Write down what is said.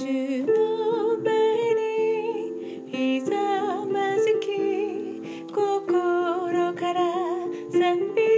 主の前にひざまずき心から賛美